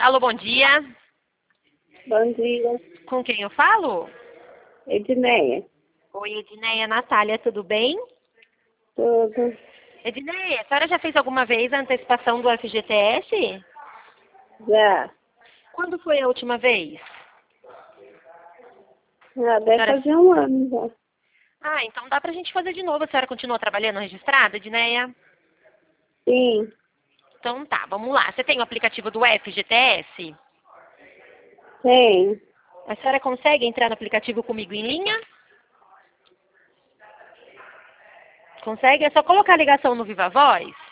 Alô, bom dia. Bom dia, Com quem eu falo? Edneia. Oi, Edneia, Natália, tudo bem? Tudo. Edneia, a senhora já fez alguma vez a antecipação do FGTS? Já. Quando foi a última vez? Já deve Senhora... fazer um ano já. Ah, então dá pra gente fazer de novo. A senhora continua trabalhando registrada, Edneia? Sim, Então tá, vamos lá. Você tem o aplicativo do FGTS? tem. A senhora consegue entrar no aplicativo comigo em linha? Consegue? É só colocar a ligação no Viva Voz.